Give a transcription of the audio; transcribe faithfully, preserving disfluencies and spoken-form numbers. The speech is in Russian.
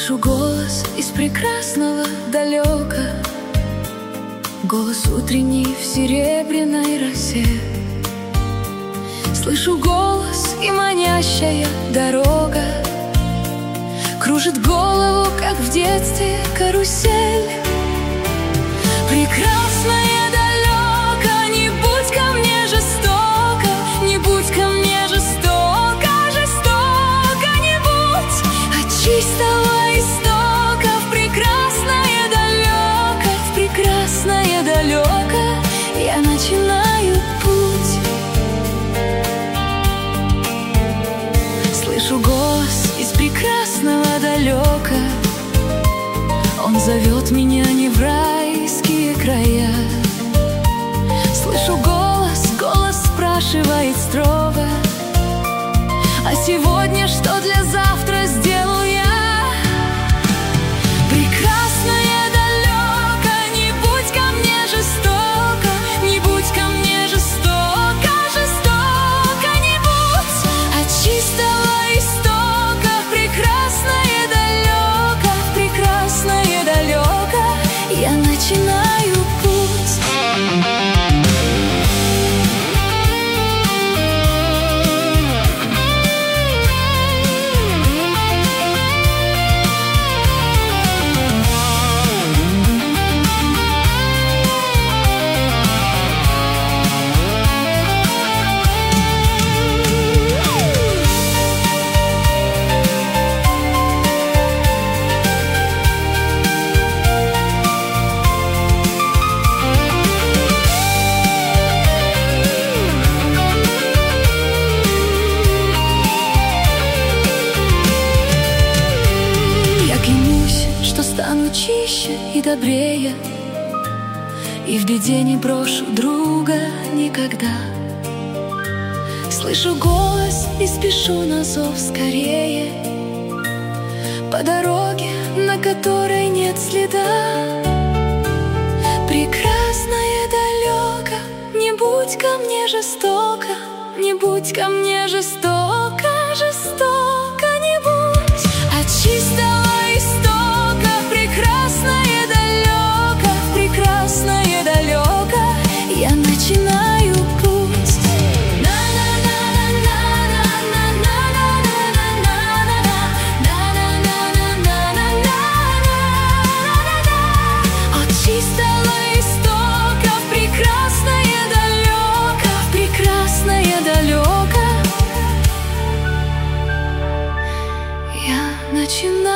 Слышу голос из прекрасного далека, голос утренний в серебряной росе. Слышу голос, и манящая дорога кружит голову, как в детстве карусель. Прекрасная далека, не будь ко мне жестоко, не будь ко мне жестоко, жестоко не будь. От чистого истока в прекрасное далеко, в прекрасное далеко я начинаю путь. Слышу голос из прекрасного далека, он зовет меня не в райские края. Слышу голос, голос спрашивает строго: а сегодня что для завтра сделал я? Прекрасная далека, не будь ко мне жестоко, не будь ко мне жестоко, жестоко не будь. От чистого истока в прекрасное далеко, в прекрасное далеко я начинаю путь. Стану чище и добрее, и в беде не брошу друга никогда. Слышу голос и спешу на зов скорее, по дороге, на которой нет следа. Прекрасное далеко, не будь ко мне жестоко, не будь ко мне жестоко, жестоко не будь. От чистого прекрасное далеко, в прекрасное далеко я начинаю путь. От чистого истока в прекрасное далеко, в прекрасное далеко я начинаю.